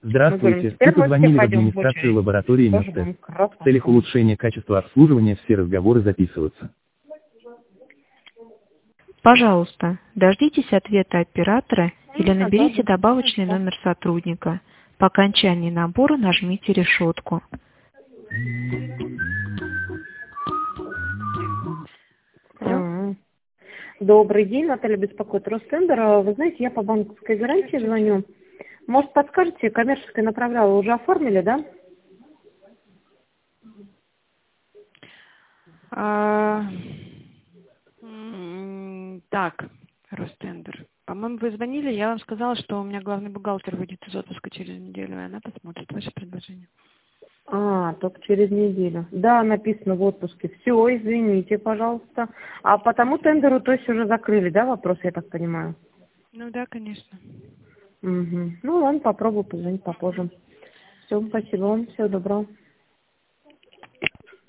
Мы говорим, Здравствуйте, теперь вы мы все позвонили в пойдем в администрацию очередь. лаборатории Тоже Нестес. будем кратко. В целях улучшения качества обслуживания все разговоры записываются. Пожалуйста, дождитесь ответа оператора или Да, наберите да. добавочный номер сотрудника. По окончании набора нажмите решетку. Алло. Добрый день, Наталья беспокоит Ростендер. Вы знаете, я по банковской гарантии звоню. Может, подскажете, коммерческое направляло уже оформили, да? Так, Ростендер. По-моему, вы звонили, я вам сказала, что у меня главный бухгалтер выйдет из отпуска через неделю, и она посмотрит ваше предложение. Только через неделю. Да, написано в отпуске. Все, извините, пожалуйста. А по тому тендеру, то есть уже закрыли, да, вопрос, я так понимаю? Ну да, конечно. Угу. Ну ладно, попробую позвонить попозже. Все, спасибо вам, всего доброго.